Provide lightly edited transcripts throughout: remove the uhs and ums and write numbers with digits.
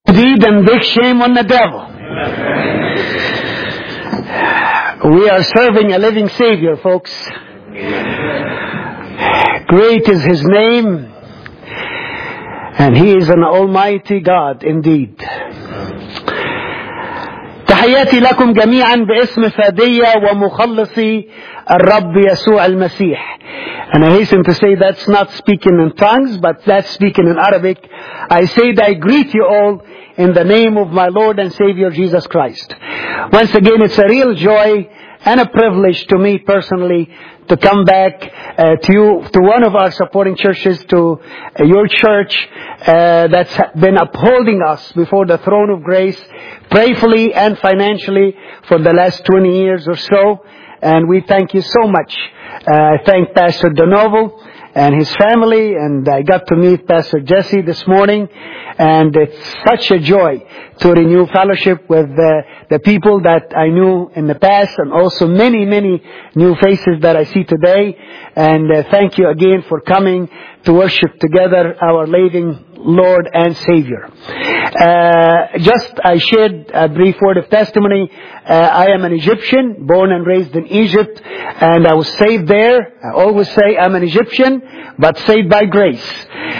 Indeed, and big shame on the devil. We are serving a living Savior, folks. Great is His name, and He is an almighty God indeed. تحياتي لكم جميعا باسم فادية ومخلصي الرب يسوع المسيح. And I hasten to say that's not speaking in tongues, but that's speaking in Arabic. I say that I greet you all in the name of my Lord and Savior Jesus Christ. Once again, it's a real joy and a privilege to me personally to come back to one of our supporting churches, to your church that's been upholding us before the throne of grace prayerfully and financially for the last 20 years or so. And we thank you so much. I thank Pastor Donovo and his family, and I got to meet Pastor Jesse this morning, and it's such a joy to renew fellowship with the people that I knew in the past, and also many, many new faces that I see today. And thank you again for coming to worship together our living Lord and Savior. I shared a brief word of testimony. I am an Egyptian, born and raised in Egypt, and I was saved there. I always say I'm an Egyptian, but saved by grace.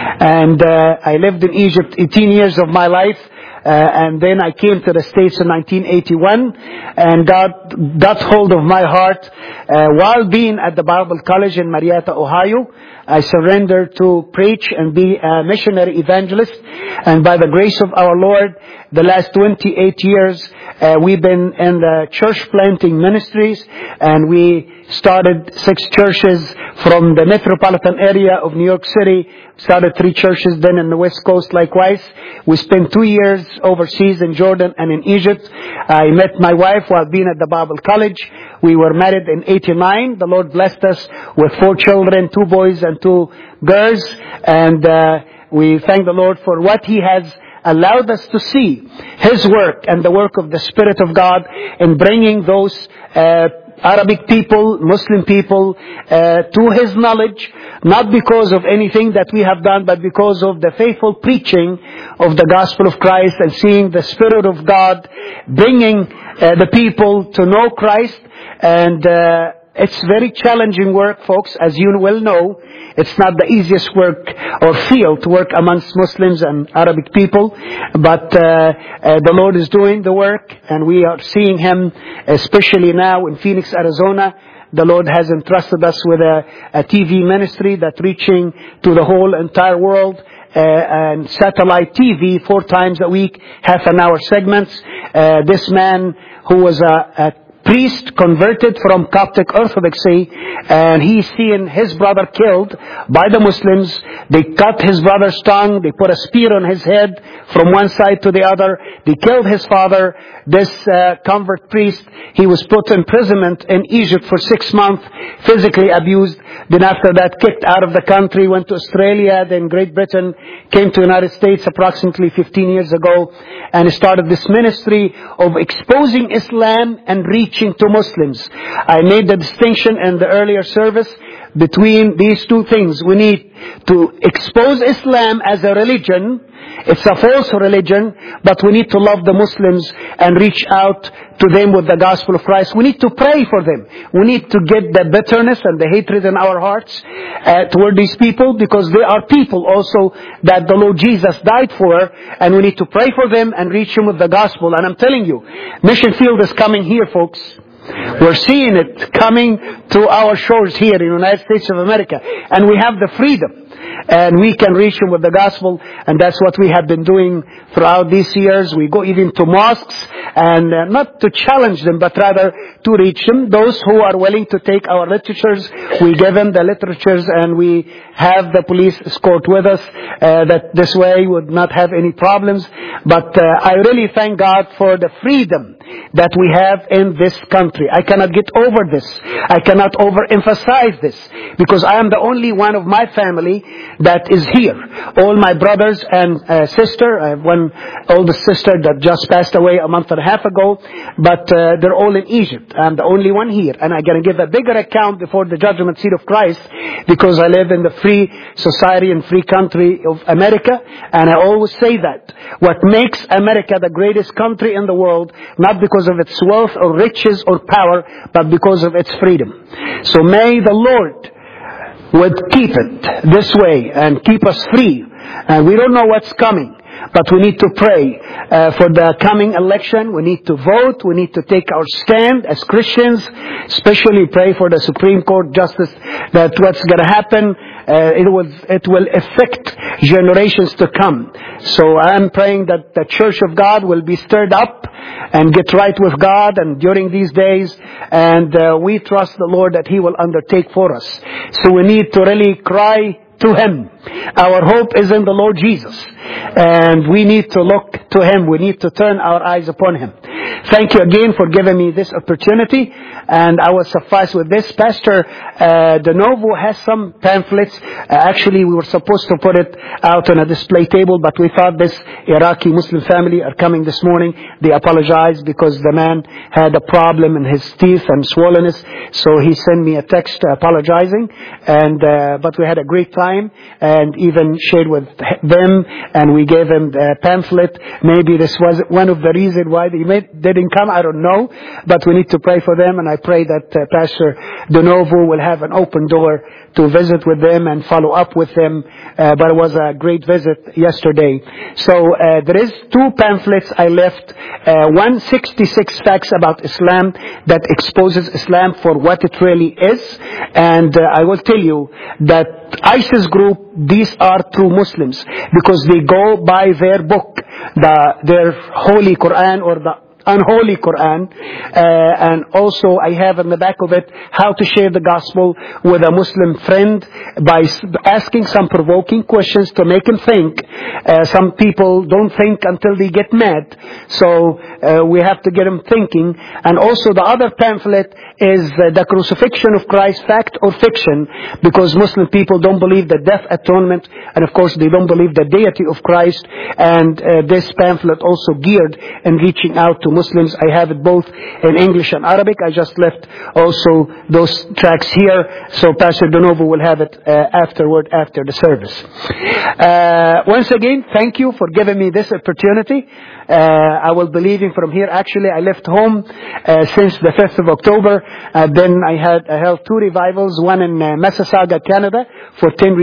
And I lived in Egypt 18 years of my life. And then I came to the States in 1981, and God got hold of my heart while being at the Bible College in Marietta, Ohio. I surrendered to preach and be a missionary evangelist. And by the grace of our Lord, the last 28 years, we've been in the church planting ministries, and we started 6 churches from the metropolitan area of New York City. Started 3 churches then in the West Coast likewise. We spent 2 years overseas in Jordan and in Egypt. I met my wife while being at the Bible College. We were married in 89. The Lord blessed us with 4 children, 2 boys and 2 girls. And we thank the Lord for what He has allowed us to see. His work and the work of the Spirit of God in bringing those Arabic people, Muslim people, to His knowledge, not because of anything that we have done, but because of the faithful preaching of the gospel of Christ, and seeing the Spirit of God bringing the people to know Christ. And it's very challenging work, folks, as you well know. It's not the easiest work or field to work amongst Muslims and Arabic people, but the Lord is doing the work, and we are seeing Him, especially now in Phoenix, Arizona. The Lord has entrusted us with a TV ministry that's reaching to the whole entire world, and satellite TV 4 times a week, half-an-hour segments. This man who was a priest converted from Coptic Orthodoxy, and he's seeing his brother killed by the Muslims. They cut his brother's tongue. They put a spear on his head from one side to the other. They killed his father. This convert priest, he was put in imprisonment in Egypt for 6 months, physically abused. Then after that, kicked out of the country, went to Australia, then Great Britain, came to the United States approximately 15 years ago, and started this ministry of exposing Islam and reaching to Muslims. I made the distinction in the earlier service between these 2 things. We need to expose Islam as a religion. It's a false religion, but we need to love the Muslims and reach out to them with the gospel of Christ. We need to pray for them. We need to get the bitterness and the hatred in our hearts toward these people, because they are people also that the Lord Jesus died for, and we need to pray for them and reach them with the gospel. And I'm telling you, Mission Field is coming here, folks. We're seeing it coming to our shores here in the United States of America. And we have the freedom. And we can reach them with the gospel. And that's what we have been doing throughout these years. We go even to mosques, and not to challenge them, but rather to reach them. Those who are willing to take our literatures, we give them the literatures, and we have the police escort with us, that this way would not have any problems. But I really thank God for the freedom that we have in this country. I cannot get over this. I cannot overemphasize this, because I am the only one of my family that is here. All my brothers and sister, I have one oldest sister that just passed away a month and a half ago, but they're all in Egypt. I'm the only one here, and I'm going to give a bigger account before the judgment seat of Christ, because I live in the free society and free country of America, and I always say that what makes America the greatest country in the world, not because of its wealth or riches or power, but because of its freedom. So may the Lord would keep it this way and keep us free. And we don't know what's coming, but we need to pray for the coming election. We need to vote. We need to take our stand as Christians, especially pray for the Supreme Court justice, that what's going to happen, it will affect generations to come. So I'm praying that the Church of God will be stirred up and get right with God and during these days, and we trust the Lord that He will undertake for us. So we need to really cry to Him. Our hope is in the Lord Jesus, and we need to look to Him. We need to turn our eyes upon Him. Thank you again for giving me this opportunity, and I will suffice with this. Pastor DeNovo has some pamphlets. Actually, we were supposed to put it out on a display table, but we thought this Iraqi Muslim family are coming this morning. They apologized because the man had a problem in his teeth and swollenness, so he sent me a text apologizing, and but we had a great time and even shared with them, and we gave them the pamphlet. Maybe this was one of the reasons why they didn't come, I don't know, but we need to pray for them, and I pray that Pastor DeNovo will have an open door to visit with them and follow up with them. But it was a great visit yesterday. So there is 2 pamphlets I left. 166 facts about Islam that exposes Islam for what it really is. And I will tell you that ISIS group, these are true Muslims, because they go by their book, their Holy Quran or the unholy Quran, and also I have in the back of it how to share the gospel with a Muslim friend by asking some provoking questions to make him think. Some people don't think until they get mad, so we have to get them thinking. And also the other pamphlet is the crucifixion of Christ, fact or fiction, because Muslim people don't believe the death atonement, and of course they don't believe the deity of Christ. And this pamphlet also geared in reaching out to Muslims. I have it both in English and Arabic. I just left also those tracks here, so Pastor DeNovo will have it afterward, after the service. Once again, thank you for giving me this opportunity. I will be leaving from here. Actually, I left home since the 5th of October. Then I held 2 revivals, one in Mississauga, Canada, for 10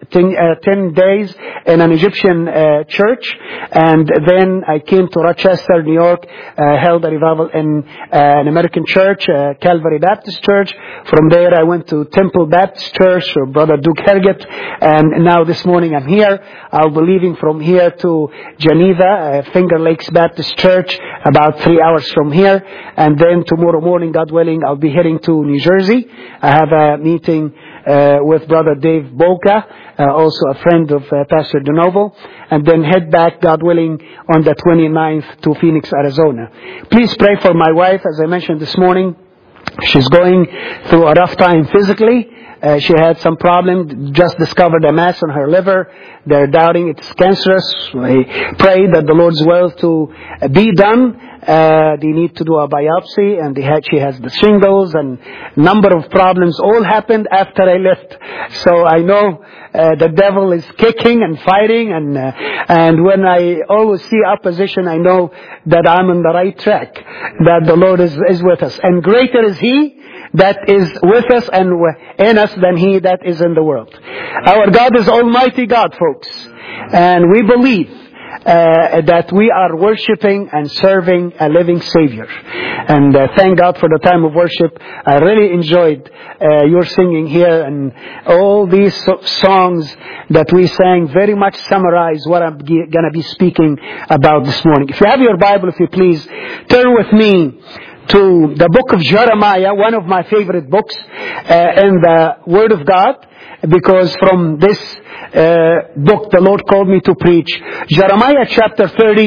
days in an Egyptian church. And then I came to Rochester, New York, held a revival in an American church, Calvary Baptist Church. From there, I went to Temple Baptist Church, or Brother Duke Herget. And now this morning I'm here. I'll be leaving from here to Geneva, Finger Lakes Baptist Church, about 3 hours from here. And then tomorrow morning, God willing, I'll be heading to New Jersey. I have a meeting with Brother Dave Boca, also a friend of Pastor DeNovo, and then head back, God willing, on the 29th to Phoenix, Arizona. Please pray for my wife. As I mentioned this morning, she's going through a rough time physically. She had some problem, just discovered a mass on her liver. They're doubting it's cancerous. We pray that the Lord's will to be done. They need to do a biopsy, and she has the shingles, and number of problems all happened after I left. So I know the devil is kicking and fighting, and when I always see opposition, I know that I'm on the right track, that the Lord is with us. And greater is He that is with us and in us than he that is in the world. Our God is Almighty God, folks. And we believe that we are worshiping and serving a living Savior. And thank God for the time of worship. I really enjoyed your singing here, and all these songs that we sang very much summarize what I'm going to be speaking about this morning. If you have your Bible, if you please, turn with me to the book of Jeremiah, one of my favorite books in the Word of God, because from this book the Lord called me to preach. Jeremiah chapter 30,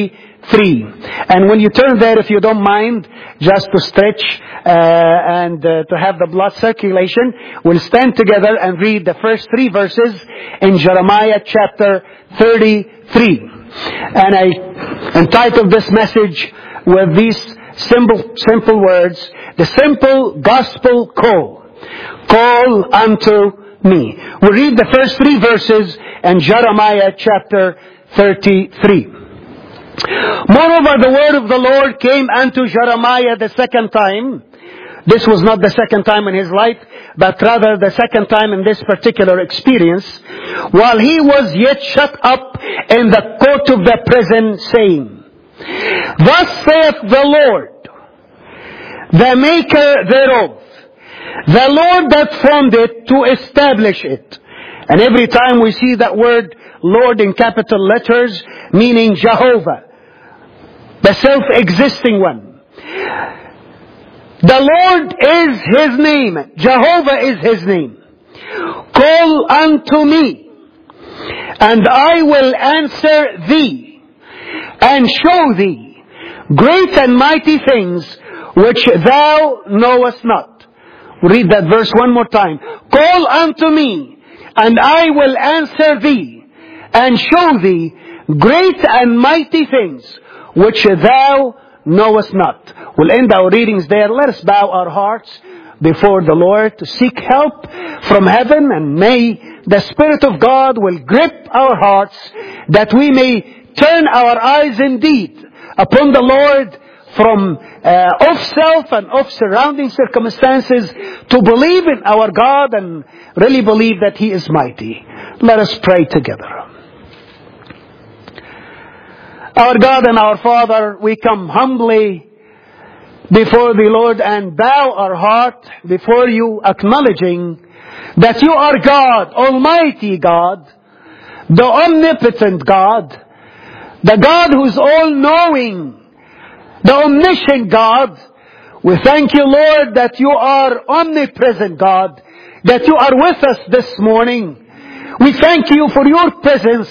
33. And when you turn there, if you don't mind, just to stretch and to have the blood circulation, we'll stand together and read the first 3 verses in Jeremiah chapter 33. And I entitled this message with these simple words, the simple gospel call. Call unto me. We'll read the first 3 verses in Jeremiah chapter 33. Moreover, the word of the Lord came unto Jeremiah the second time. This was not the second time in his life, but rather the second time in this particular experience, while he was yet shut up in the court of the prison, saying, Thus saith the Lord, the maker thereof, the Lord that formed it to establish it. And every time we see that word Lord in capital letters, meaning Jehovah, the self-existing one. The Lord is His name. Jehovah is His name. Call unto me, and I will answer thee, and show thee great and mighty things which thou knowest not. Read that verse one more time. Call unto me, and I will answer thee, and show thee great and mighty things which thou knowest not. We'll end our readings there. Let us bow our hearts before the Lord to seek help from heaven, and may the Spirit of God will grip our hearts that we may turn our eyes indeed upon the Lord from off self and off surrounding circumstances to believe in our God and really believe that He is mighty. Let us pray together. Our God and our Father, we come humbly before the Lord and bow our heart before you, acknowledging that you are God, Almighty God, the omnipotent God, the God who's all-knowing, the omniscient God. We thank you, Lord, that you are omnipresent God, that you are with us this morning. We thank you for your presence.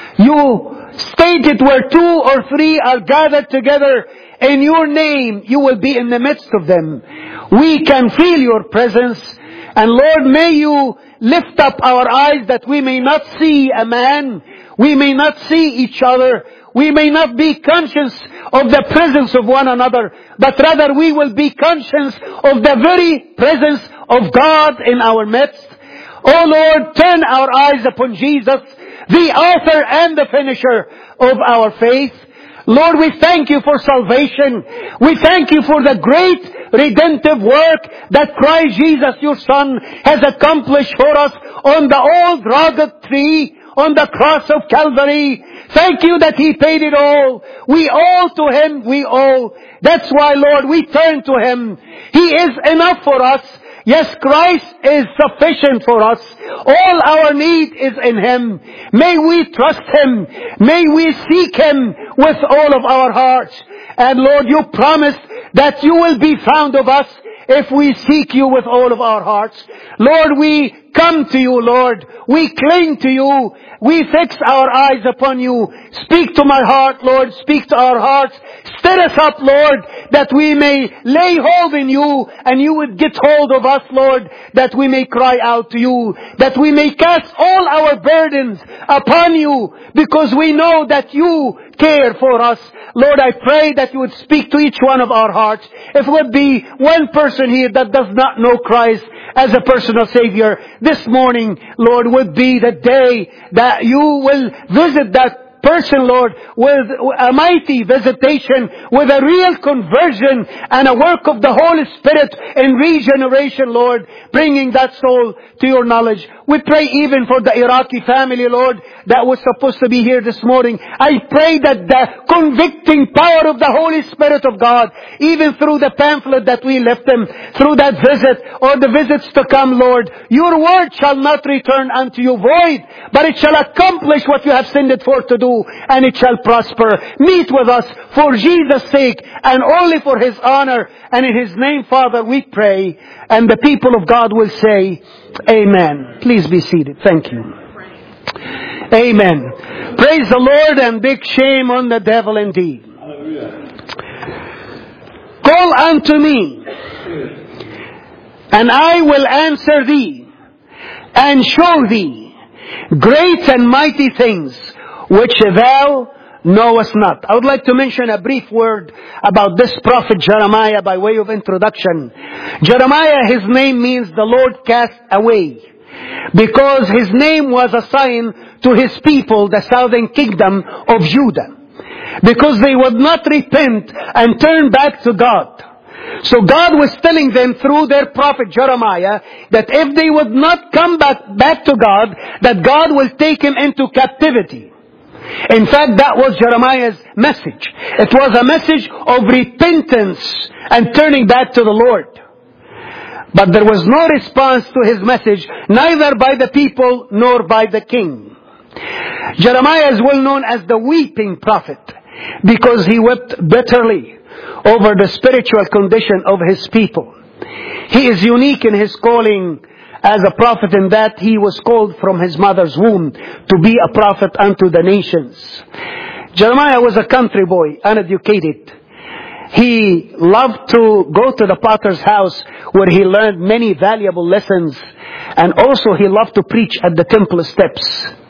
You stated where 2 or 3 are gathered together in your name, you will be in the midst of them. We can feel your presence. And Lord, may you lift up our eyes that we may not see a man. We may not see each other. We may not be conscious of the presence of one another, but rather we will be conscious of the very presence of God in our midst. Oh Lord, turn our eyes upon Jesus, the author and the finisher of our faith. Lord, we thank you for salvation. We thank you for the great redemptive work that Christ Jesus, your Son, has accomplished for us on the old rugged tree, on the cross of Calvary. Thank you that He paid it all. We owe to Him, we owe. That's why, Lord, we turn to Him. He is enough for us. Yes, Christ is sufficient for us. All our need is in Him. May we trust Him. May we seek Him with all of our hearts. And Lord, you promised that you will be found of us if we seek you with all of our hearts. Lord, we come to you, Lord. We cling to you. We fix our eyes upon you. Speak to my heart, Lord. Speak to our hearts. Stir us up, Lord, that we may lay hold in you and you would get hold of us, Lord, that we may cry out to you, that we may cast all our burdens upon you because we know that you care for us. Lord, I pray that you would speak to each one of our hearts. If there would be one person here that does not know Christ as a personal Savior, this morning, Lord, would be the day that you will visit that person, Lord, with a mighty visitation, with a real conversion and a work of the Holy Spirit in regeneration, Lord, bringing that soul to your knowledge. We pray even for the Iraqi family, Lord, that was supposed to be here this morning. I pray that the convicting power of the Holy Spirit of God, even through the pamphlet that we left them, through that visit or the visits to come, Lord, your word shall not return unto you void, but it shall accomplish what you have sent it forth to do, and it shall prosper. Meet with us for Jesus' sake and only for His honor. And in His name, Father, we pray. And the people of God will say, Amen. Please be seated. Thank you. Amen. Praise the Lord, and big shame on the devil indeed. Call unto me, and I will answer thee, and show thee great and mighty things which thou knowest not. I would like to mention a brief word about this prophet Jeremiah by way of introduction. Jeremiah, his name means the Lord cast away, because his name was a sign to his people, the southern kingdom of Judah, because they would not repent and turn back to God. So God was telling them through their prophet Jeremiah that if they would not come back to God, that God will take him into captivity. In fact, that was Jeremiah's message. It was a message of repentance and turning back to the Lord. But there was no response to his message, neither by the people nor by the king. Jeremiah is well known as the weeping prophet, because he wept bitterly over the spiritual condition of his people. He is unique in his calling as a prophet in that he was called from his mother's womb to be a prophet unto the nations. Jeremiah was a country boy, uneducated. He loved to go to the potter's house where he learned many valuable lessons, and also he loved to preach at the temple steps.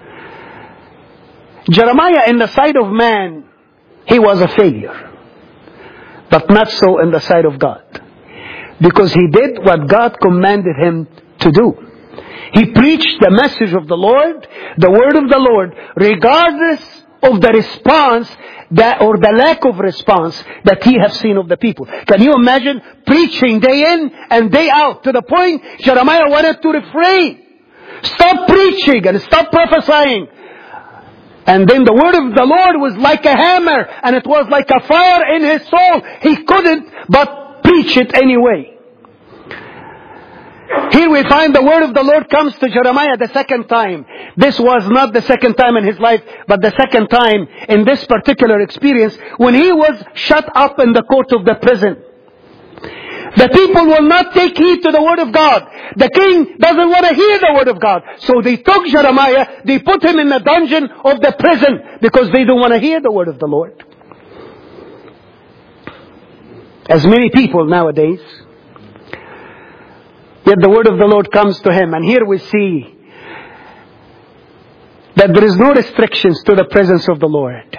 Jeremiah, in the sight of man, he was a failure. But not so in the sight of God, because he did what God commanded him to do. He preached the message of the Lord, the word of the Lord, regardless of the response or the lack of response that he has seen of the people. Can you imagine preaching day in and day out to the point Jeremiah wanted to refrain? Stop preaching and stop prophesying. And then the word of the Lord was like a hammer, and it was like a fire in his soul. He couldn't but preach it anyway. Here we find the word of the Lord comes to Jeremiah the second time. This was not the second time in his life, but the second time in this particular experience when he was shut up in the court of the prison. The people will not take heed to the word of God. The king doesn't want to hear the word of God. So they took Jeremiah, they put him in the dungeon of the prison because they don't want to hear the word of the Lord. As many people nowadays. Yet the word of the Lord comes to him, and here we see that there is no restrictions to the presence of the Lord.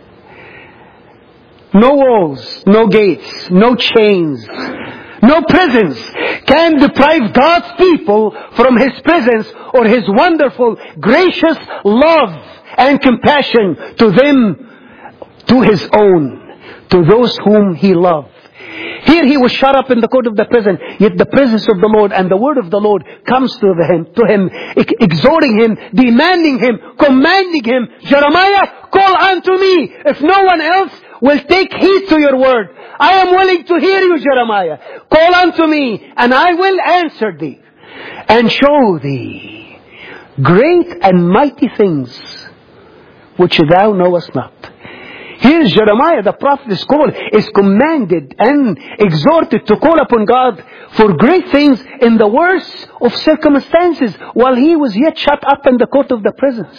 No walls, no gates, no chains, no prisons can deprive God's people from His presence or His wonderful, gracious love and compassion to them, to His own, to those whom He loved. Here he was shut up in the court of the prison, yet the presence of the Lord and the word of the Lord comes to him, exhorting him, demanding him, commanding him, Jeremiah, call unto me. If no one else will take heed to your word, I am willing to hear you, Jeremiah. Call unto me, and I will answer thee, and show thee great and mighty things which thou knowest not. Here Jeremiah, the prophet, is commanded and exhorted to call upon God for great things in the worst of circumstances while he was yet shut up in the court of the prisons.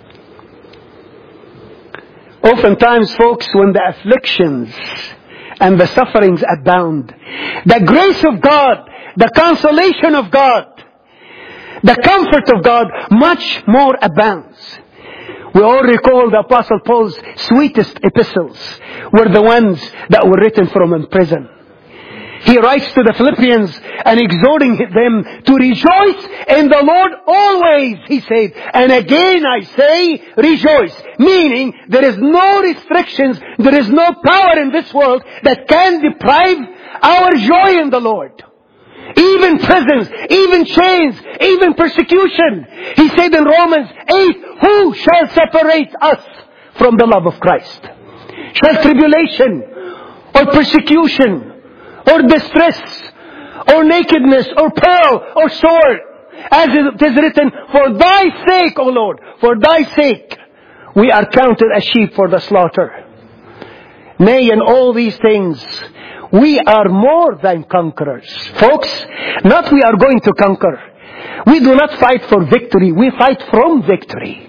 Oftentimes, folks, when the afflictions and the sufferings abound, the grace of God, the consolation of God, the comfort of God much more abounds. We all recall the Apostle Paul's sweetest epistles were the ones that were written from in prison. He writes to the Philippians and exhorting them to rejoice in the Lord always, he said. And again I say, rejoice. Meaning, there is no restrictions, there is no power in this world that can deprive our joy in the Lord. Even prisons, even chains, even persecution. He said in Romans 8, who shall separate us from the love of Christ? Shall tribulation, or persecution, or distress, or nakedness, or peril, or sword? As it is written, for thy sake, O Lord, for thy sake, we are counted as sheep for the slaughter. Nay, in all these things, we are more than conquerors. Folks, not we are going to conquer. We do not fight for victory. We fight from victory.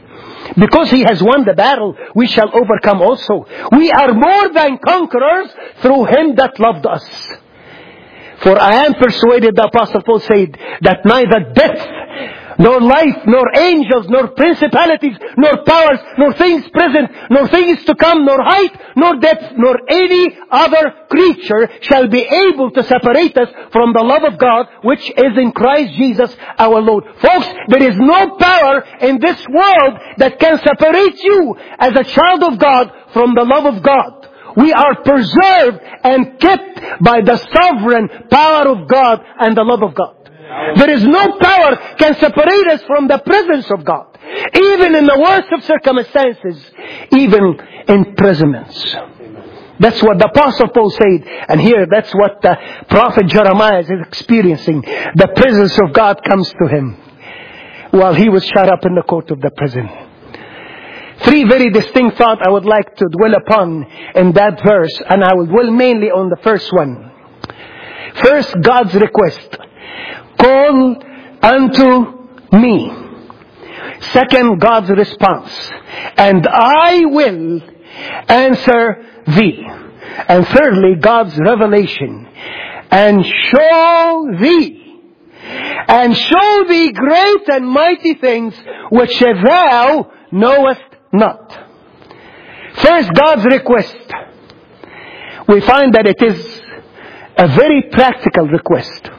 Because He has won the battle, we shall overcome also. We are more than conquerors through Him that loved us. For I am persuaded, the Apostle Paul said, that neither death, nor life, nor angels, nor principalities, nor powers, nor things present, nor things to come, nor height, nor depth, nor any other creature shall be able to separate us from the love of God, which is in Christ Jesus our Lord. Folks, there is no power in this world that can separate you as a child of God from the love of God. We are preserved and kept by the sovereign power of God and the love of God. There is no power can separate us from the presence of God. Even in the worst of circumstances, even imprisonments. That's what the Apostle Paul said. And here, that's what the prophet Jeremiah is experiencing. The presence of God comes to him while he was shut up in the court of the prison. Three very distinct thoughts I would like to dwell upon in that verse, and I will dwell mainly on the first one. First, God's request. Call unto me. Second, God's response. And I will answer thee. And thirdly, God's revelation. And show thee. And show thee great and mighty things which thou knowest not. First, God's request. We find that it is a very practical request.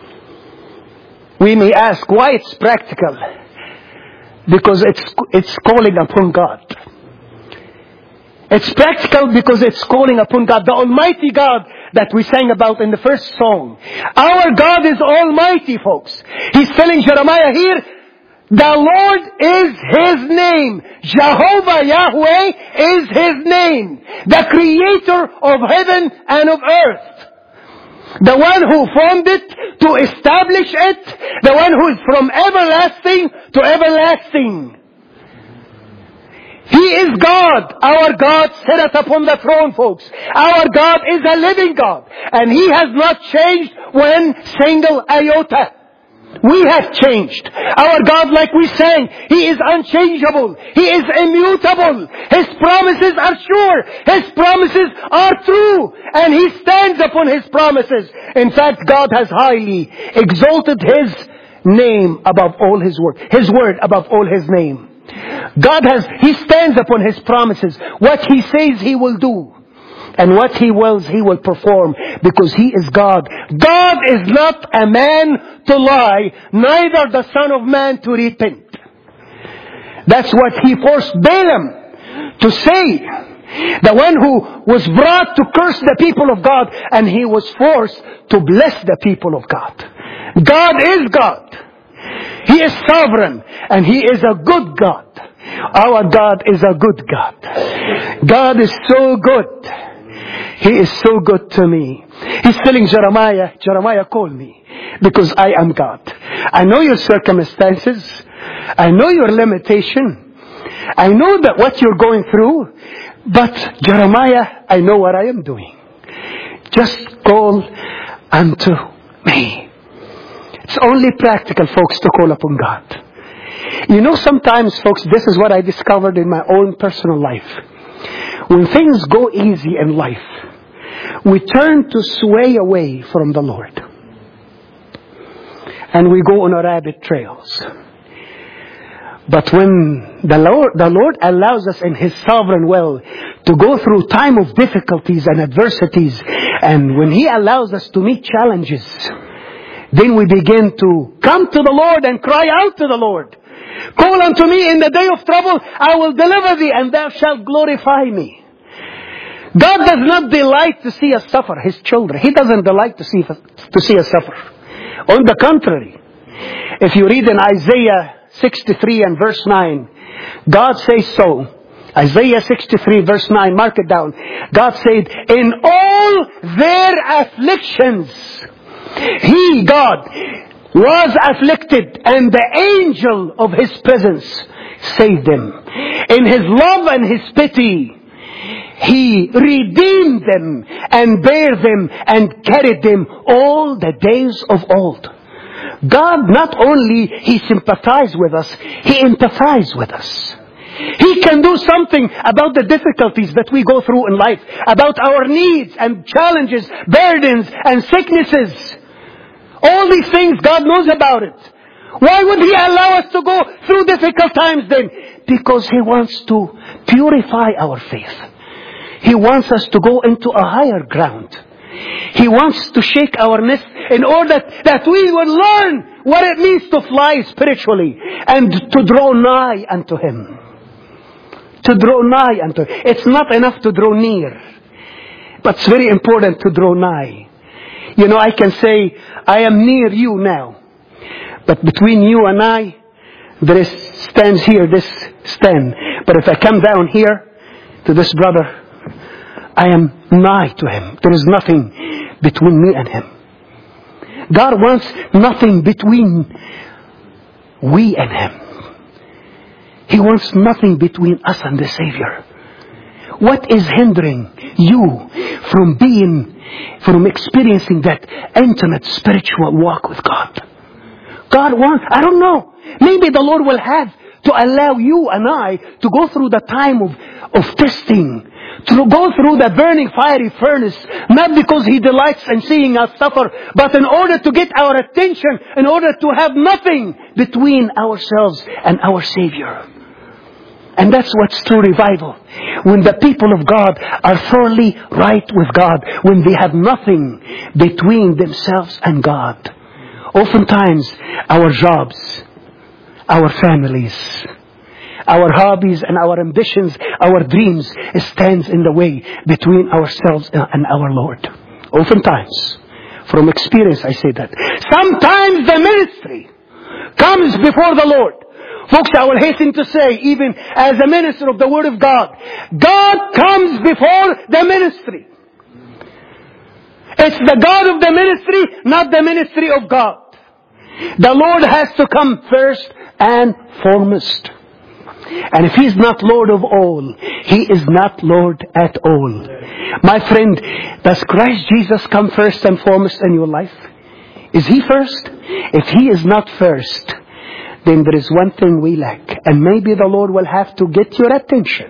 We may ask why it's practical. Because it's calling upon God. It's practical because it's calling upon God, the Almighty God that we sang about in the first song. Our God is Almighty, folks. He's telling Jeremiah here, the Lord is His name. Jehovah Yahweh is His name. The Creator of heaven and of earth. The one who formed it to establish it. The one who is from everlasting to everlasting. He is God. Our God sitteth upon the throne, folks. Our God is a living God. And He has not changed one single iota. We have changed. Our God, like we sang, He is unchangeable. He is immutable. His promises are sure. His promises are true. And He stands upon His promises. In fact, God has highly exalted His name above all His word. His word above all His name. He stands upon His promises. What He says He will do. And what He wills, He will perform. Because He is God. God is not a man to lie, neither the Son of Man to repent. That's what He forced Balaam to say. The one who was brought to curse the people of God, and he was forced to bless the people of God. God is God. He is sovereign, and He is a good God. Our God is a good God. God is so good. He is so good to me. He's telling Jeremiah, call me, because I am God. I know your circumstances. I know your limitation. I know that what you're going through. But Jeremiah, I know what I am doing. Just call unto me. It's only practical, folks, to call upon God. You know, sometimes, folks, this is what I discovered in my own personal life. When things go easy in life, we turn to sway away from the Lord. And we go on our rabbit trails. But when the Lord allows us in His sovereign will to go through time of difficulties and adversities, and when He allows us to meet challenges, then we begin to come to the Lord and cry out to the Lord. Call unto me in the day of trouble, I will deliver thee, and thou shalt glorify me. God does not delight to see us suffer, His children. He doesn't delight to see us suffer. On the contrary, if you read in Isaiah 63 and verse 9, God says so. Isaiah 63 verse 9, mark it down. God said, in all their afflictions, He, God, was afflicted, and the angel of His presence saved them. In His love and His pity, He redeemed them and bare them and carried them all the days of old. God not only He sympathized with us, He empathized with us. He can do something about the difficulties that we go through in life, about our needs and challenges, burdens and sicknesses. All these things, God knows about it. Why would He allow us to go through difficult times then? Because He wants to purify our faith. He wants us to go into a higher ground. He wants to shake our nest in order that we will learn what it means to fly spiritually and to draw nigh unto Him. To draw nigh unto Him. It's not enough to draw near, but it's very important to draw nigh. You know, I can say, I am near you now. But between you and I, there stands here this stand. But if I come down here to this brother, I am nigh to him. There is nothing between me and him. God wants nothing between we and Him. He wants nothing between us and the Savior. What is hindering you from experiencing that intimate spiritual walk with God? God wants, I don't know, maybe the Lord will have to allow you and I to go through the time of testing, to go through the burning fiery furnace, not because He delights in seeing us suffer, but in order to get our attention, in order to have nothing between ourselves and our Savior. And that's what's true revival. When the people of God are thoroughly right with God, when they have nothing between themselves and God. Oftentimes, our jobs, our families, our hobbies and our ambitions, our dreams stands in the way between ourselves and our Lord. Oftentimes, from experience I say that. Sometimes the ministry comes before the Lord. Folks, I will hasten to say, even as a minister of the Word of God, God comes before the ministry. It's the God of the ministry, not the ministry of God. The Lord has to come first and foremost. And if He's not Lord of all, He is not Lord at all. My friend, does Christ Jesus come first and foremost in your life? Is He first? If He is not first, then there is one thing we lack. And maybe the Lord will have to get your attention.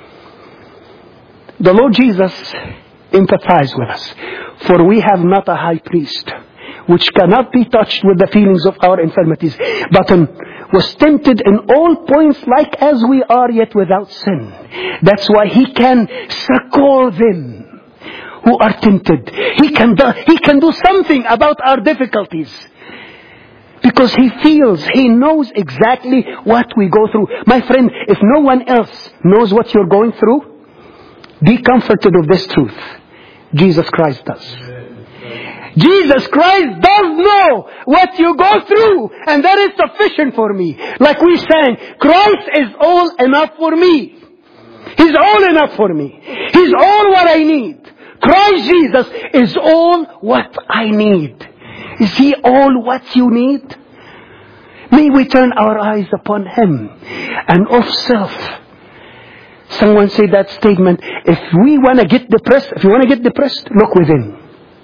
The Lord Jesus empathized with us. For we have not a high priest, which cannot be touched with the feelings of our infirmities, but was tempted in all points like as we are, yet without sin. That's why He can succor them who are tempted. He can do something about our difficulties. Because He knows exactly what we go through. My friend, if no one else knows what you're going through, be comforted of this truth. Jesus Christ does. Jesus Christ does know what you go through, and that is sufficient for me. Like we sang, Christ is all enough for me. He's all enough for me. He's all what I need. Christ Jesus is all what I need. Is He all what you need? May we turn our eyes upon Him and off self. Someone said that statement, if you want to get depressed, look within.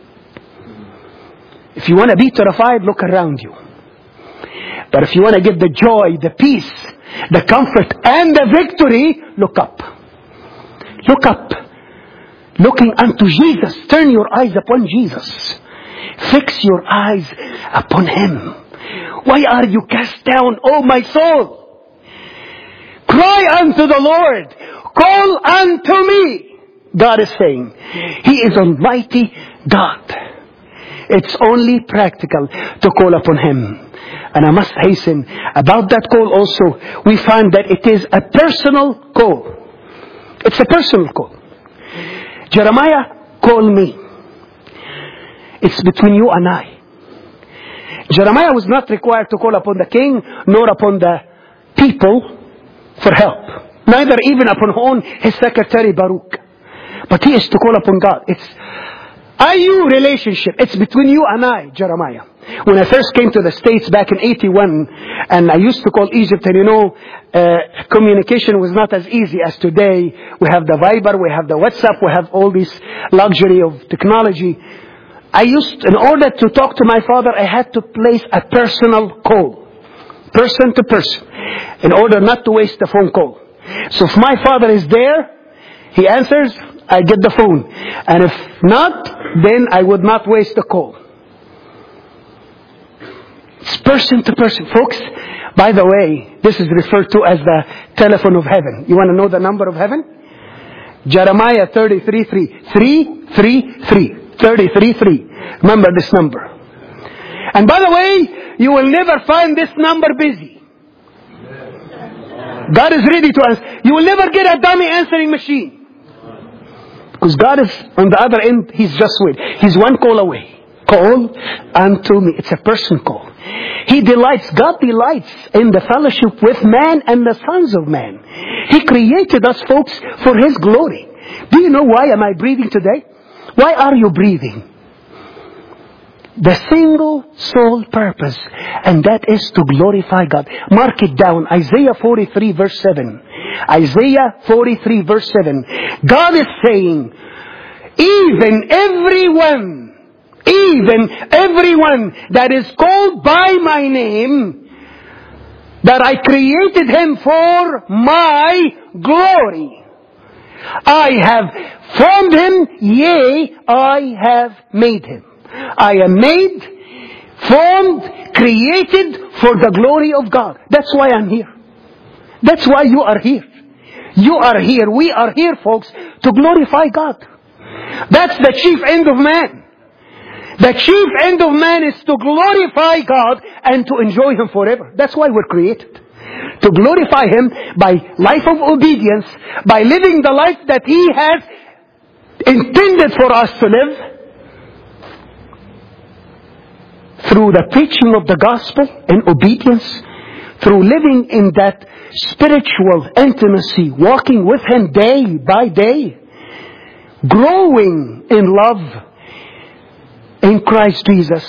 If you want to be terrified, look around you. But if you want to get the joy, the peace, the comfort, and the victory, look up. Look up. Looking unto Jesus. Turn your eyes upon Jesus. Fix your eyes upon Him. Why are you cast down, O my soul? Cry unto the Lord. Call unto me. God is saying, He is Almighty God. It's only practical to call upon Him. And I must hasten about that call also. We find that it is a personal call. It's a personal call. Jeremiah, call me. It's between you and I. Jeremiah was not required to call upon the king, nor upon the people for help. Neither even upon his secretary Baruch. But he is to call upon God. It's IU relationship. It's between you and I, Jeremiah. When I first came to the States back in 81, and I used to call Egypt, and communication was not as easy as today. We have the Viber, we have the WhatsApp, we have all this luxury of technology. In order to talk to my father, I had to place a personal call. Person to person. In order not to waste the phone call. So if my Father is there, He answers, I get the phone. And if not, then I would not waste the call. It's person to person. Folks, by the way, this is referred to as the telephone of heaven. You want to know the number of heaven? Jeremiah 33:3. 333. 33:3. Remember this number. And by the way, you will never find this number busy. God is ready to answer. You will never get a dummy answering machine. Because God is on the other end. He's just waiting. He's one call away. Call unto me. It's a person call. God delights in the fellowship with man and the sons of man. He created us, folks, for His glory. Do you know why am I breathing today? Why are you breathing? The single sole purpose, and that is to glorify God. Mark it down. Isaiah 43 verse 7. Isaiah 43 verse 7. God is saying, even everyone that is called by my name, that I created him for my glory. I have formed him, yea, I have made him. I am made, formed, created for the glory of God. That's why I'm here. That's why you are here. You are here. We are here, folks, to glorify God. That's the chief end of man. The chief end of man is to glorify God and to enjoy Him forever. That's why we're created. To glorify Him by life of obedience, by living the life that He has intended for us to live, through the preaching of the gospel in obedience, through living in that spiritual intimacy, walking with Him day by day, growing in love in Christ Jesus.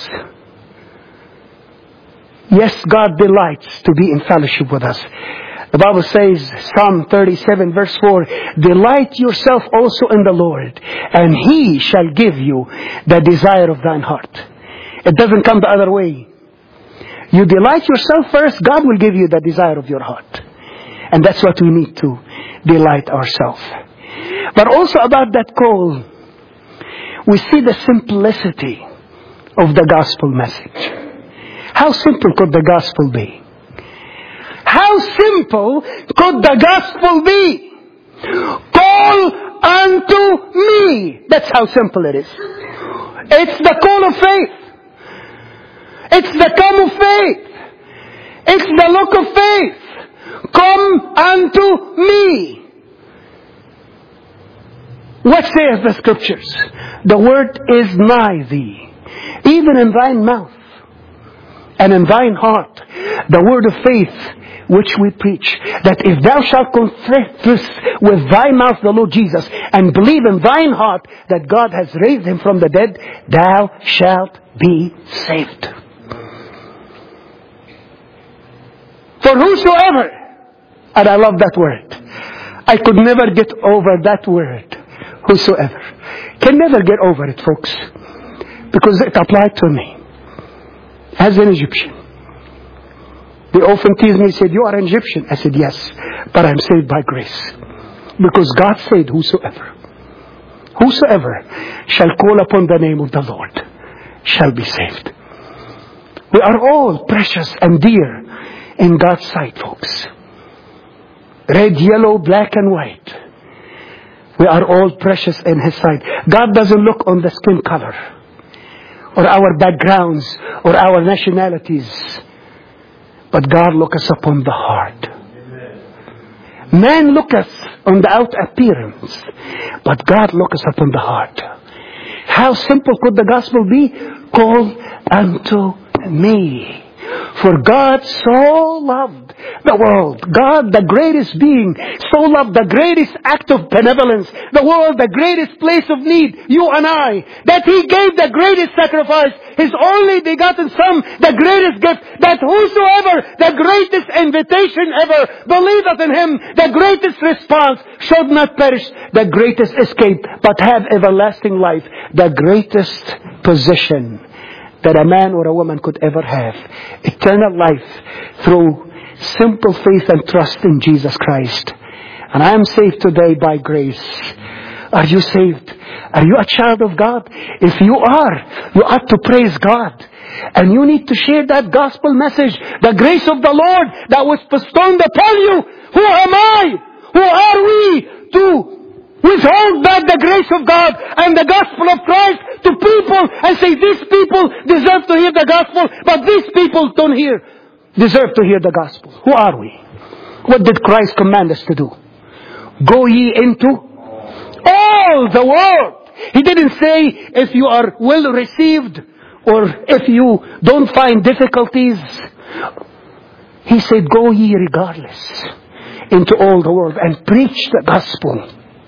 Yes, God delights to be in fellowship with us. The Bible says, Psalm 37 verse 4, delight yourself also in the Lord, and He shall give you the desire of thine heart. It doesn't come the other way. You delight yourself first, God will give you the desire of your heart. And that's what we need to delight ourselves. But also about that call, we see the simplicity of the gospel message. How simple could the gospel be? How simple could the gospel be? Call unto me. That's how simple it is. It's the call of faith. It's the come of faith. It's the look of faith. Come unto me. What says the Scriptures? The word is nigh thee, even in thine mouth and in thine heart. The word of faith which we preach, that if thou shalt confess with thy mouth the Lord Jesus and believe in thine heart that God has raised Him from the dead, thou shalt be saved. For whosoever, and I love that word. I could never get over that word. Whosoever. Can never get over it, folks. Because it applied to me. As an Egyptian. They often tease me and said, you are an Egyptian. I said, yes. But I'm saved by grace. Because God said, whosoever. Whosoever shall call upon the name of the Lord shall be saved. We are all precious and dear in God's sight, folks. Red, yellow, black and white. We are all precious in His sight. God doesn't look on the skin color, or our backgrounds, or our nationalities. But God looks upon the heart. Man looks on the out appearance, but God looks upon the heart. How simple could the gospel be? Call unto me. For God so loved the world. God, the greatest being, so loved, the greatest act of benevolence, the world, the greatest place of need, you and I, that He gave the greatest sacrifice, His only begotten Son, the greatest gift, that whosoever, the greatest invitation ever, believeth in Him, the greatest response, should not perish, the greatest escape, but have everlasting life, the greatest position that a man or a woman could ever have. Eternal life through simple faith and trust in Jesus Christ. And I am saved today by grace. Are you saved? Are you a child of God? If you are, you ought to praise God. And you need to share that gospel message, the grace of the Lord that was bestowed upon you. Who am I? Who are we to withhold back the grace of God and the gospel of Christ to people and say these people deserve to hear the gospel, but these people deserve to hear the gospel? Who are we? What did Christ command us to do? Go ye into all the world. He didn't say if you are well received or if you don't find difficulties. He said go ye regardless into all the world and preach the gospel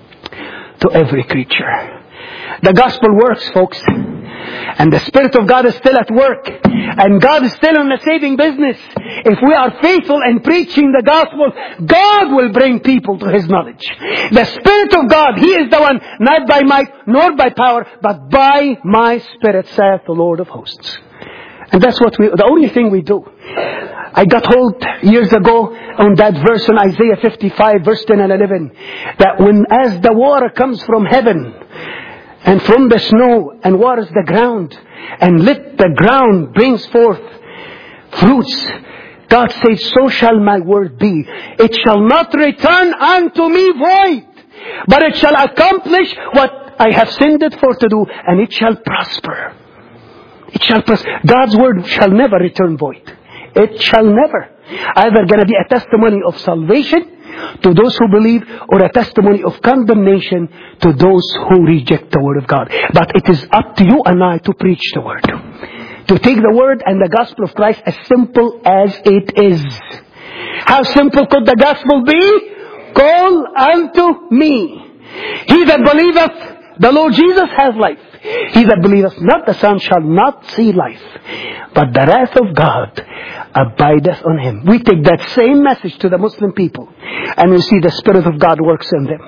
to every creature. The gospel works, folks. And the Spirit of God is still at work. And God is still in the saving business. If we are faithful in preaching the gospel, God will bring people to His knowledge. The Spirit of God, He is the one, not by might nor by power, but by my Spirit, saith the Lord of hosts. And that's the only thing we do. I got hold years ago on that verse in Isaiah 55, verse 10 and 11. That as the water comes from heaven, and from the snow, and waters the ground, and let the ground brings forth fruits, God says, so shall my word be. It shall not return unto me void, but it shall accomplish what I have sent it for to do, and it shall prosper. It shall prosper. God's word shall never return void. It shall never. Either going to be a testimony of salvation to those who believe, or a testimony of condemnation to those who reject the word of God. But it is up to you and I to preach the word. To take the word and the gospel of Christ as simple as it is. How simple could the gospel be? Call unto me. He that believeth the Lord Jesus has life. He that believeth not the Son shall not see life, but the wrath of God abideth on him. We take that same message to the Muslim people, and we see the Spirit of God works in them.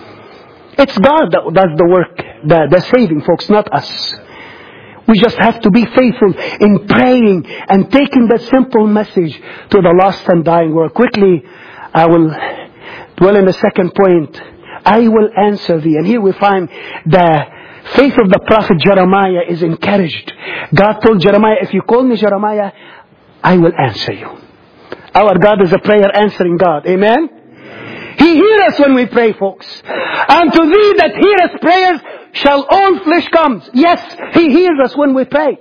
It's God that does the work, the saving, folks, not us. We just have to be faithful in praying and taking that simple message to the lost and dying world. Quickly, I will dwell in the second point. I will answer thee. And here we find the faith of the prophet Jeremiah is encouraged. God told Jeremiah, if you call me Jeremiah, I will answer you. Our God is a prayer answering God. Amen? He hears us when we pray, folks. Unto thee that heareth prayers shall all flesh come. Yes, He hears us when we pray.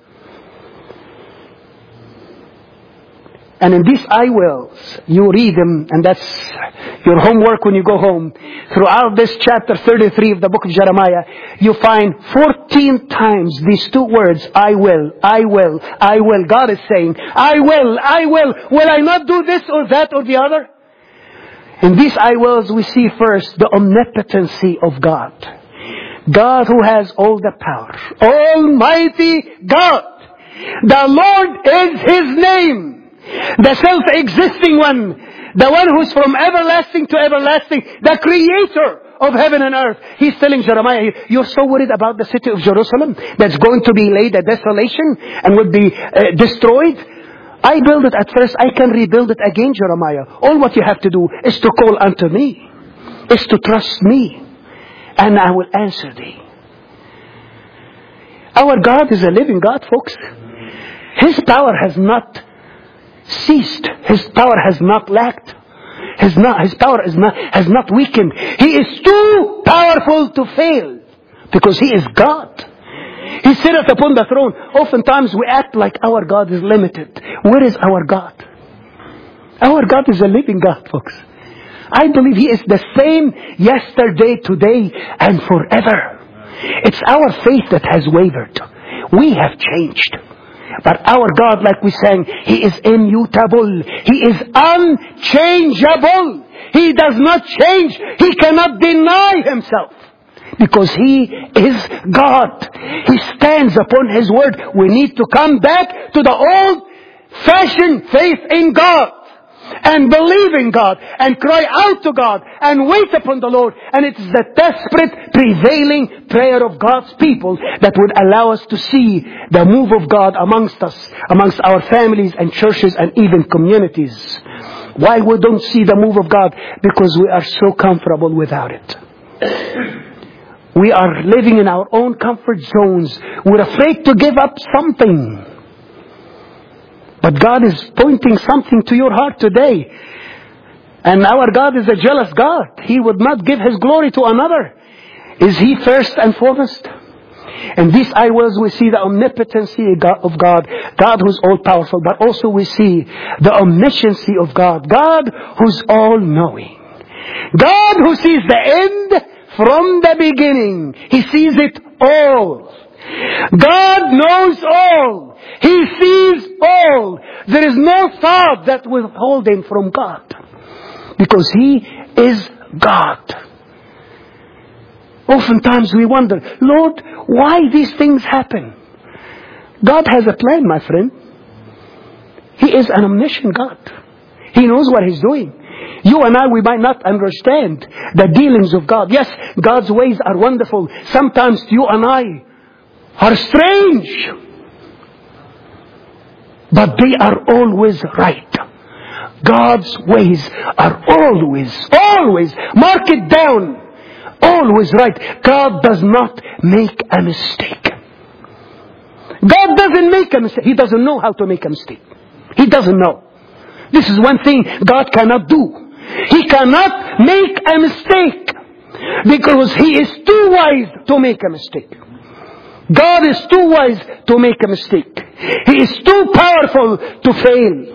And in these I wills, you read them, and that's your homework when you go home. Throughout this chapter 33 of the book of Jeremiah, you find 14 times these two words, I will, I will, I will. God is saying, I will, I will. Will I not do this or that or the other? In these I wills, we see first the omnipotency of God. God who has all the power. Almighty God. The Lord is His name. The self-existing one. The one who's from everlasting to everlasting. The creator of heaven and earth. He's telling Jeremiah, you're so worried about the city of Jerusalem that's going to be laid a desolation and would be destroyed. I built it at first. I can rebuild it again, Jeremiah. All what you have to do is to call unto me. Is to trust me. And I will answer thee. Our God is a living God, folks. His power has not ceased. His power has not lacked. His power has not weakened. He is too powerful to fail. Because He is God. He sitteth upon the throne. Oftentimes we act like our God is limited. Where is our God? Our God is a living God, folks. I believe He is the same yesterday, today, and forever. It's our faith that has wavered. We have changed. But our God, like we sang, He is immutable. He is unchangeable. He does not change. He cannot deny Himself. Because He is God. He stands upon His word. We need to come back to the old-fashioned faith in God. And believe in God. And cry out to God. And wait upon the Lord. And it's the desperate, prevailing prayer of God's people that would allow us to see the move of God amongst us, amongst our families and churches and even communities. Why we don't see the move of God? Because we are so comfortable without it. We are living in our own comfort zones. We're afraid to give up something. But God is pointing something to your heart today. And our God is a jealous God. He would not give His glory to another. Is He first and foremost? In these I wills we see the omnipotency of God. God who's all-powerful. But also we see the omnisciency of God. God who's all-knowing. God who sees the end from the beginning. He sees it all. God knows all. He sees all. There is no thought that withholding from God. Because He is God. Oftentimes we wonder, Lord, why these things happen? God has a plan, my friend. He is an omniscient God. He knows what He's doing. You and I, we might not understand the dealings of God. Yes, God's ways are wonderful. Sometimes you and I are strange. But they are always right. God's ways are always, mark it down, always right. God does not make a mistake. God doesn't make a mistake. He doesn't know how to make a mistake. He doesn't know. This is one thing God cannot do. He cannot make a mistake because He is too wise to make a mistake. God is too wise to make a mistake. He is too powerful to fail.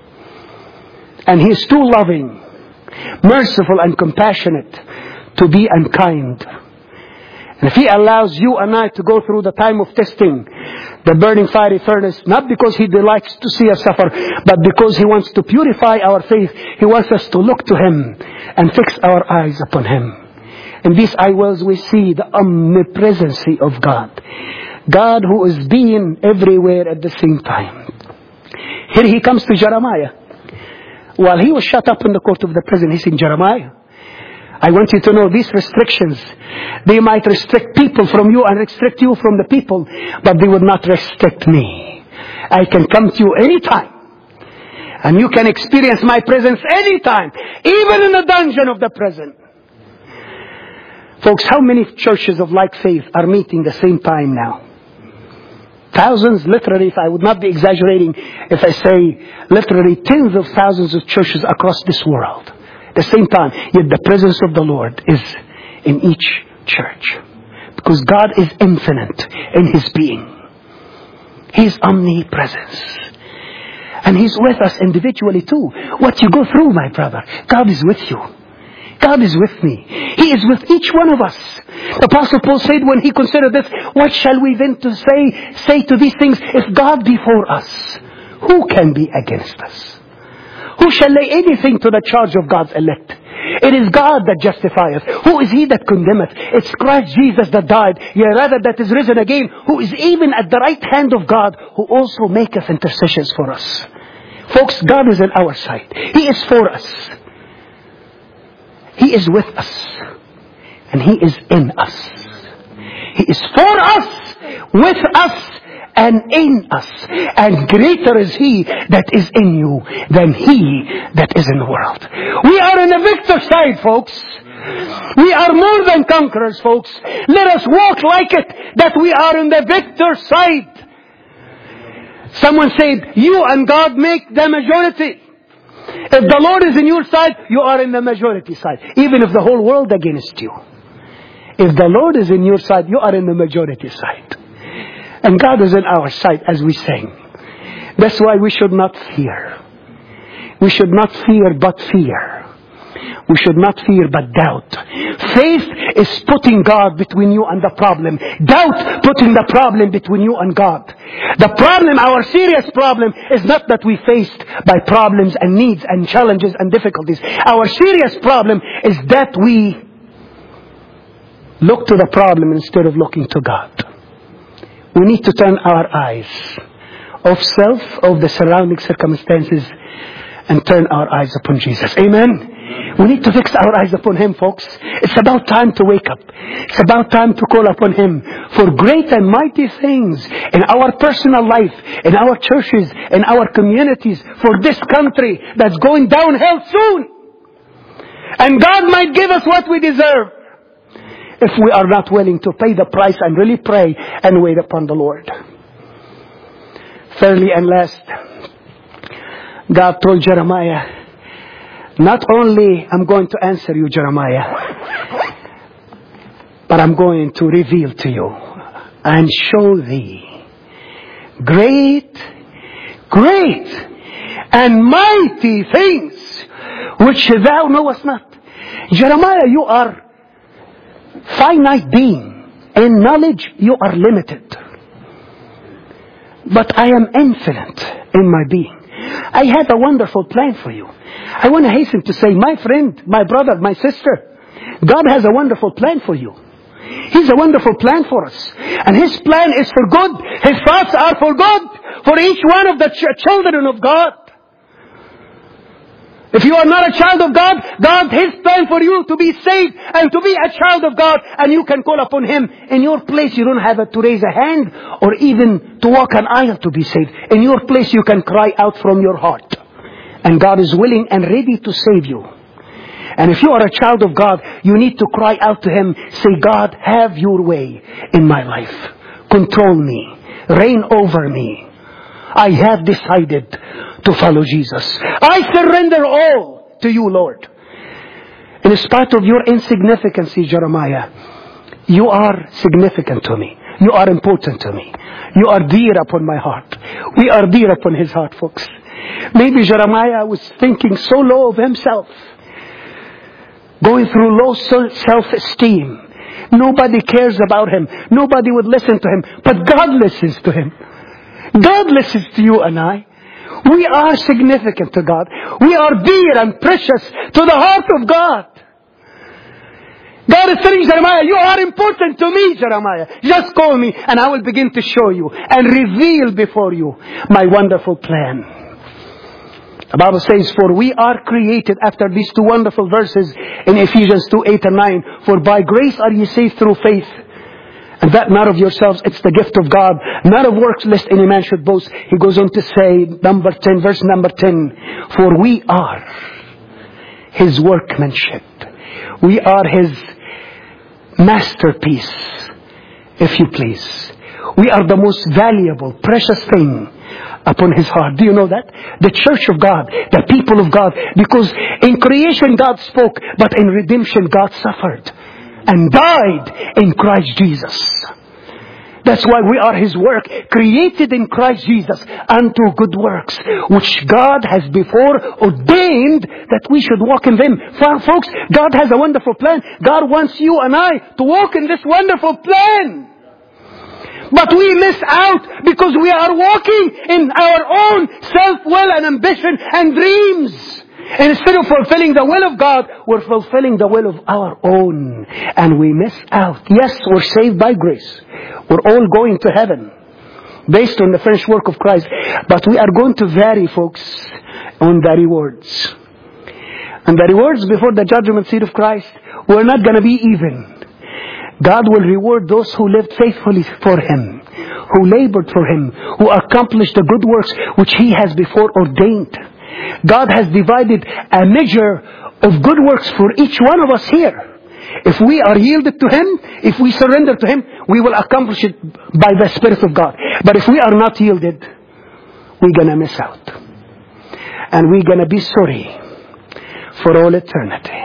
And He is too loving, merciful and compassionate to be unkind. And if He allows you and I to go through the time of testing, the burning fiery furnace, not because He delights to see us suffer, but because He wants to purify our faith. He wants us to look to Him and fix our eyes upon Him. In these I wills we see the omnipresency of God. God who is being everywhere at the same time. Here He comes to Jeremiah. While he was shut up in the court of the prison, He said, Jeremiah, I want you to know these restrictions, they might restrict people from you and restrict you from the people, but they would not restrict me. I can come to you anytime. And you can experience my presence anytime, even in the dungeon of the prison. Folks, how many churches of like faith are meeting the same time now? Thousands, literally, if I would not be exaggerating, if I say literally tens of thousands of churches across this world. At the same time, yet the presence of the Lord is in each church. Because God is infinite in His being. He is omnipresence. And He's with us individually too. What you go through, my brother, God is with you. God is with me. He is with each one of us. The Apostle Paul said when he considered this, what shall we then to say to these things? If God be for us, who can be against us? Who shall lay anything to the charge of God's elect? It is God that justifieth. Who is He that condemneth? It's Christ Jesus that died, yea rather that is risen again, who is even at the right hand of God, who also maketh intercessions for us. Folks, God is on our side. He is for us. He is with us. And He is in us. He is for us, with us, and in us. And greater is He that is in you than he that is in the world. We are on the victor's side, folks. We are more than conquerors, folks. Let us walk like it, that we are on the victor's side. Someone said, you and God make the majority. If the Lord is in your side, you are in the majority side. Even if the whole world against you. If the Lord is in your side, you are in the majority side. And God is in our side as we sing. That's why we should not fear. We should not fear but fear. We should not fear but doubt. Faith is putting God between you and the problem. Doubt putting the problem between you and God. The problem, our serious problem, is not that we faced by problems and needs and challenges and difficulties. Our serious problem is that we look to the problem instead of looking to God. We need to turn our eyes off self, of the surrounding circumstances, and turn our eyes upon Jesus. Amen. We need to fix our eyes upon Him, folks. It's about time to wake up. It's about time to call upon Him for great and mighty things in our personal life, in our churches, in our communities, for this country that's going downhill soon. And God might give us what we deserve if we are not willing to pay the price and really pray and wait upon the Lord. Thirdly and last, God told Jeremiah, not only I'm going to answer you, Jeremiah, but I'm going to reveal to you and show thee great and mighty things which thou knowest not. Jeremiah, you are finite being. In knowledge, you are limited. But I am infinite in my being. I have a wonderful plan for you. I want to hasten to say, my friend, my brother, my sister, God has a wonderful plan for you. He's a wonderful plan for us. And His plan is for good. His thoughts are for good for each one of the children of God. If you are not a child of God, His plan for you to be saved and to be a child of God, and you can call upon Him. In your place, you don't have to raise a hand or even to walk an aisle to be saved. In your place, you can cry out from your heart. And God is willing and ready to save you. And if you are a child of God, you need to cry out to Him. Say, God, have your way in my life. Control me. Reign over me. I have decided to follow Jesus. I surrender all to you, Lord. In spite of your insignificance, Jeremiah, you are significant to me. You are important to me. You are dear upon my heart. We are dear upon His heart, folks. Maybe Jeremiah was thinking so low of himself, going through low self-esteem. Nobody cares about him. Nobody would listen to him. But God listens to him. God listens to you and I. We are significant to God. We are dear and precious to the heart of God. God is telling Jeremiah, you are important to me, Jeremiah. Just call me and I will begin to show you and reveal before you my wonderful plan. The Bible says, for we are created, after these two wonderful verses in Ephesians 2:8 and 9, for by grace are ye saved through faith. And that not of yourselves, it's the gift of God, not of works, lest any man should boast. He goes on to say, verse number 10, for we are His workmanship. We are His masterpiece, if you please. We are the most valuable, precious thing upon His heart. Do you know that? The church of God, the people of God, because in creation God spoke, but in redemption God suffered and died in Christ Jesus. That's why we are His work, created in Christ Jesus unto good works, which God has before ordained that we should walk in them. Folks, God has a wonderful plan. God wants you and I to walk in this wonderful plan. But we miss out because we are walking in our own self-will and ambition and dreams. And instead of fulfilling the will of God, we're fulfilling the will of our own. And we miss out. Yes, we're saved by grace. We're all going to heaven based on the finished work of Christ. But we are going to vary, folks, on the rewards. And the rewards before the judgment seat of Christ, we're not going to be even. God will reward those who lived faithfully for Him, who labored for Him, who accomplished the good works which He has before ordained. God has divided a measure of good works for each one of us here. If we are yielded to Him, if we surrender to Him, we will accomplish it by the Spirit of God. But if we are not yielded, we're going to miss out. And we're going to be sorry for all eternity.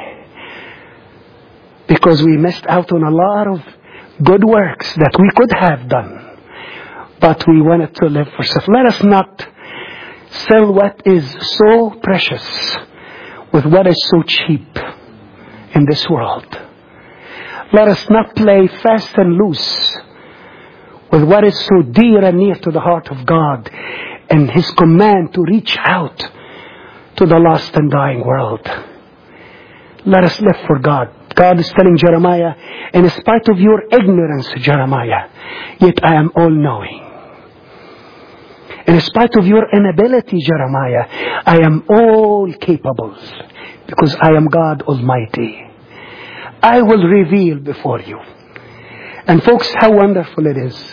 Because we missed out on a lot of good works that we could have done. But we wanted to live for self. Let us not sell what is so precious with what is so cheap in this world. Let us not play fast and loose with what is so dear and near to the heart of God and His command to reach out to the lost and dying world. Let us live for God. God is telling Jeremiah, in spite of your ignorance, Jeremiah, yet I am all-knowing. In spite of your inability, Jeremiah, I am all capable. because I am God Almighty. I will reveal before you. And folks, how wonderful it is.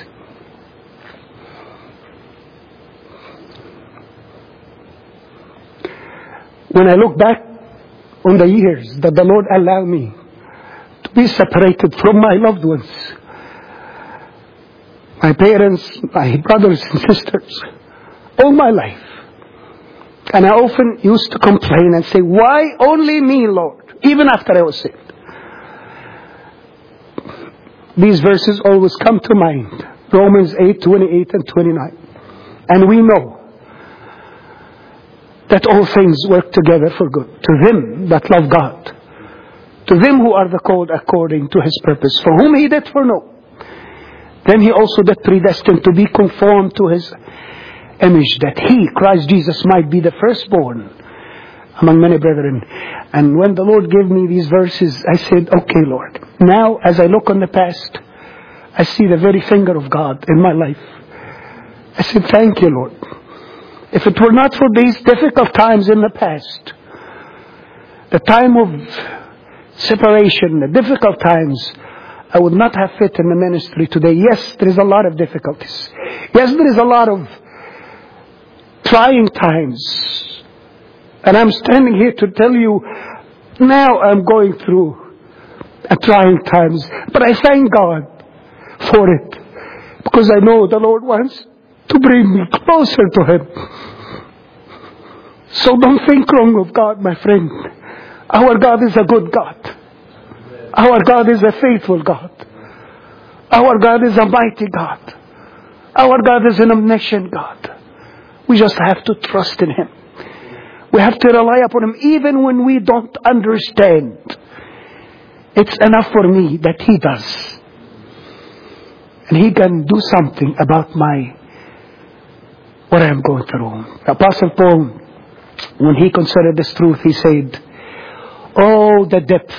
When I look back on the years that the Lord allowed me to be separated from my loved ones, my parents, my brothers and sisters, all my life. And I often used to complain and say, why only me, Lord? Even after I was saved. These verses always come to mind. Romans 8:28 and 29. And we know that all things work together for good to them that love God, to them who are the called according to His purpose, for whom He did foreknow. Then He also did predestine to be conformed to His image, that He, Christ Jesus, might be the firstborn among many brethren. And when the Lord gave me these verses, I said, okay, Lord, now as I look on the past, I see the very finger of God in my life. I said, thank you, Lord. If it were not for these difficult times in the past, the time of separation, the difficult times, I would not have fit in the ministry today. Yes, there is a lot of difficulties. Yes, there is a lot of trying times. And I'm standing here to tell you, now I'm going through a trying times. But I thank God for it, because I know the Lord wants to bring me closer to Him. So don't think wrong of God, my friend. Our God is a good God. Our God is a faithful God. Our God is a mighty God. Our God is an omniscient God. We just have to trust in Him. We have to rely upon Him even when we don't understand. It's enough for me that He does. And He can do something about what I am going through. The Apostle Paul, when he considered this truth, he said, oh, the depth,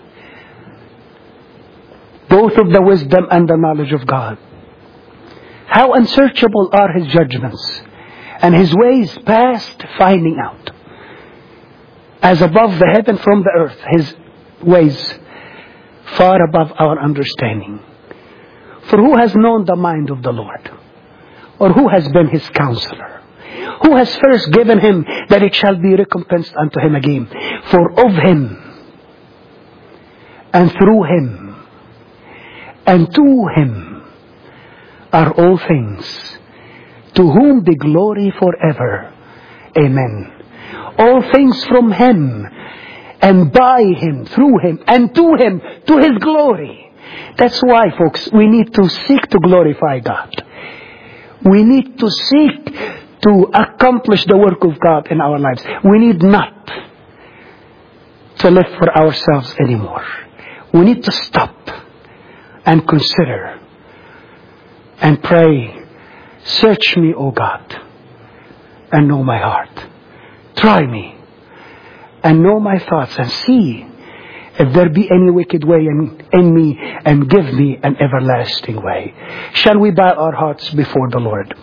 both of the wisdom and the knowledge of God. How unsearchable are His judgments, and His ways past finding out. As above the heaven from the earth, His ways far above our understanding. For who has known the mind of the Lord? Or who has been His counselor? Who has first given Him that it shall be recompensed unto Him again? For of Him, and through Him, and to Him are all things, to whom be glory forever. Amen. All things from Him, and by Him, through Him, and to Him, to His glory. That's why, folks, we need to seek to glorify God. We need to seek to accomplish the work of God in our lives. We need not to live for ourselves anymore. We need to stop and consider and pray, search me, O God, and know my heart. Try me and know my thoughts, and see if there be any wicked way in me, and give me an everlasting way. Shall we bow our hearts before the Lord?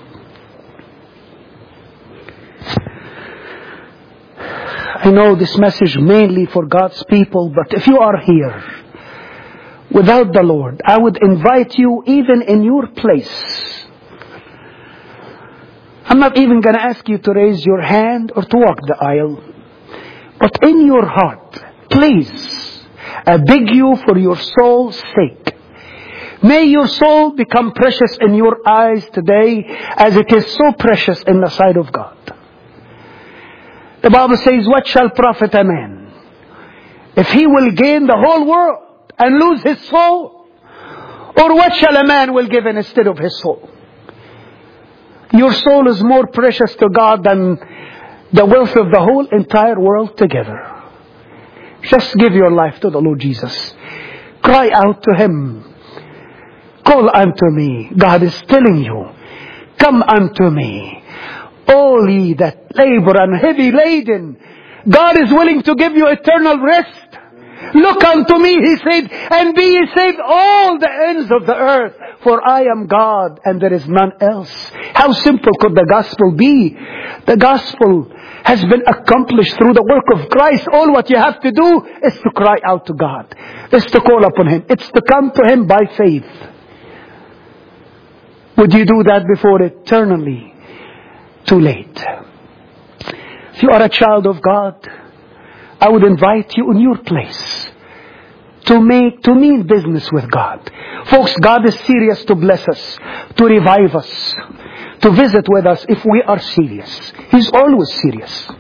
I know this message mainly for God's people, but if you are here without the Lord, I would invite you, even in your place. I'm not even going to ask you to raise your hand or to walk the aisle, but in your heart, please, I beg you for your soul's sake, may your soul become precious in your eyes today as it is so precious in the sight of God. The Bible says, what shall profit a man if he will gain the whole world and lose his soul? Or what shall a man will give instead of his soul? Your soul is more precious to God than the wealth of the whole entire world together. Just give your life to the Lord Jesus. Cry out to Him. Call unto me. God is telling you, come unto me, all ye that labor and heavy laden. God is willing to give you eternal rest. Look unto me, he said, and be ye saved all the ends of the earth. For I am God and there is none else. How simple could the gospel be? The gospel has been accomplished through the work of Christ. All what you have to do is to cry out to God. Is to call upon Him. It's to come to Him by faith. Would you do that before eternally too late? If you are a child of God, I would invite you in your place to mean business with God. Folks, God is serious to bless us, to revive us, to visit with us if we are serious. He's always serious.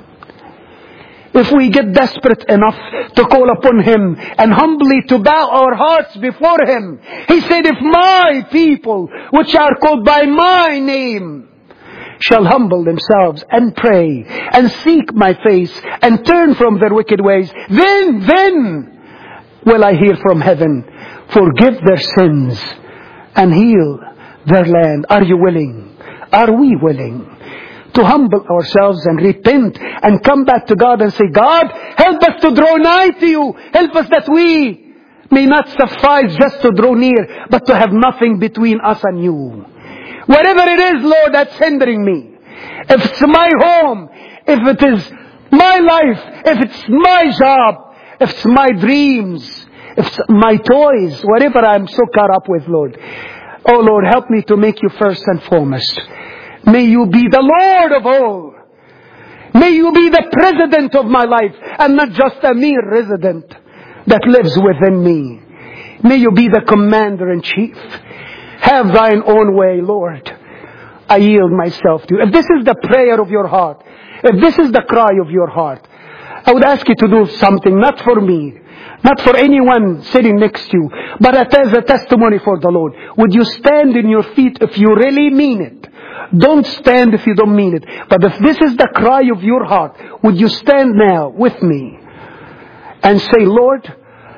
If we get desperate enough to call upon Him and humbly to bow our hearts before Him. He said, if my people, which are called by my name, shall humble themselves and pray and seek my face and turn from their wicked ways, then will I hear from heaven, forgive their sins and heal their land. Are you willing? Are we willing to humble ourselves and repent and come back to God and say, God, help us to draw nigh to you. Help us that we may not suffice just to draw near, but to have nothing between us and you. Whatever it is, Lord, that's hindering me. If it's my home, if it is my life, if it's my job, if it's my dreams, if it's my toys, whatever I'm so caught up with, Lord. Oh, Lord, help me to make you first and foremost. May you be the Lord of all. May you be the president of my life and not just a mere resident that lives within me. May you be the commander-in-chief. Have thine own way, Lord. I yield myself to you. If this is the prayer of your heart, if this is the cry of your heart, I would ask you to do something, not for me, not for anyone sitting next to you, but as a testimony for the Lord. Would you stand in your feet if you really mean it? Don't stand if you don't mean it. But if this is the cry of your heart, would you stand now with me and say, Lord,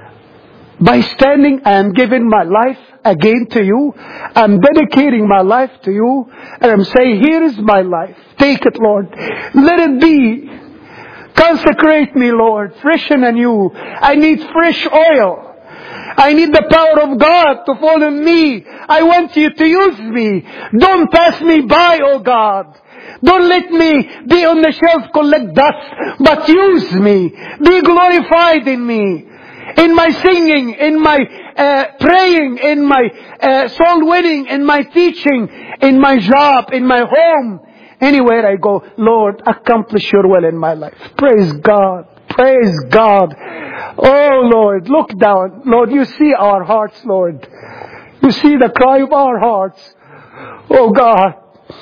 by standing, I am giving my life again to you. I'm dedicating my life to you. And I'm saying, here is my life. Take it, Lord. Let it be. Consecrate me, Lord. Fresh and anew. I need fresh oil. I need the power of God to fall on me. I want you to use me. Don't pass me by, oh God. Don't let me be on the shelf, collect dust, but use me. Be glorified in me. In my singing, in my praying, in my soul winning, in my teaching, in my job, in my home. Anywhere I go, Lord, accomplish your will in my life. Praise God. Praise God. Oh Lord, look down. Lord, you see our hearts, Lord. You see the cry of our hearts. Oh God.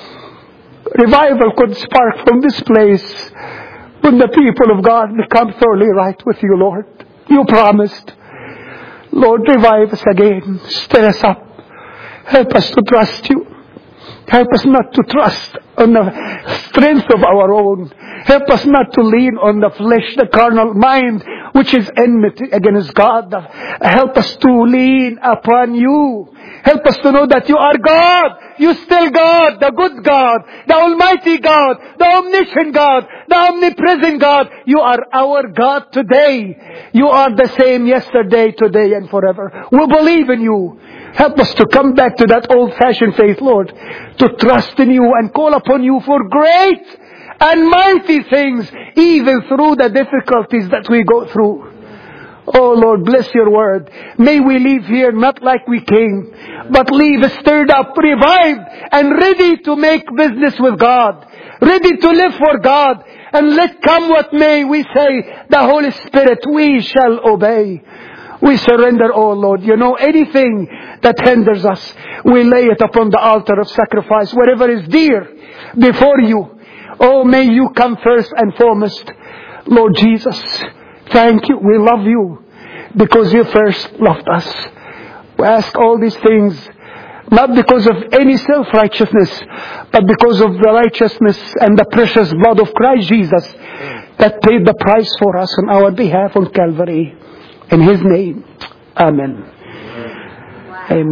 Revival could spark from this place when the people of God become thoroughly right with you, Lord. You promised. Lord, revive us again. Stir us up. Help us to trust you. Help us not to trust on the strength of our own. Help us not to lean on the flesh, the carnal mind, which is enmity against God. Help us to lean upon you. Help us to know that you are God. You still God, the good God, the Almighty God, the omniscient God, the omnipresent God. You are our God today. You are the same yesterday, today, and forever. We believe in you. Help us to come back to that old-fashioned faith, Lord, to trust in you and call upon you for great and mighty things, even through the difficulties that we go through. Oh Lord, bless your word. May we leave here not like we came, but leave stirred up, revived, and ready to make business with God, ready to live for God. And let come what may, we say, the Holy Spirit, we shall obey. We surrender all, Lord. You know, anything that hinders us, we lay it upon the altar of sacrifice, whatever is dear before you. Oh, may you come first and foremost. Lord Jesus, thank you. We love you because you first loved us. We ask all these things, not because of any self-righteousness, but because of the righteousness and the precious blood of Christ Jesus that paid the price for us on our behalf on Calvary. In His name, Amen.